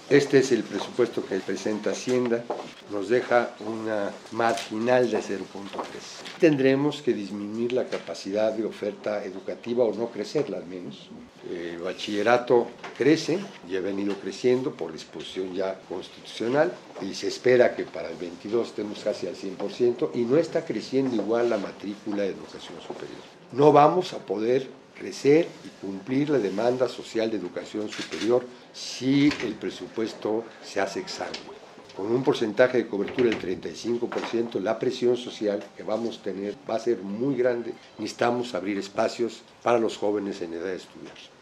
Este es el presupuesto que presenta Hacienda, nos deja una marginal de 0.3. Tendremos que disminuir la capacidad de oferta educativa o no crecerla al menos. El bachillerato crece y ha venido creciendo por disposición ya constitucional y se espera que para el 22 estemos casi al 100% y no está creciendo igual la matrícula de educación superior. No vamos a poder crecer y cumplir la demanda social de educación superior si el presupuesto se hace exangüe. Con un porcentaje de cobertura del 35%, la presión social que vamos a tener va a ser muy grande. Necesitamos abrir espacios para los jóvenes en edad de estudiar.